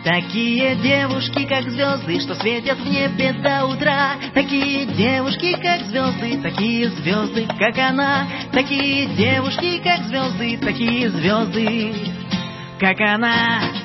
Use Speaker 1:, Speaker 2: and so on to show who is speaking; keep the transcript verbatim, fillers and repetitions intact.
Speaker 1: Такие девушки, как звезды, что светят в небе до утра. Такие девушки, как звезды, такие звезды, как она. Такие девушки, как звезды, такие звезды, как она.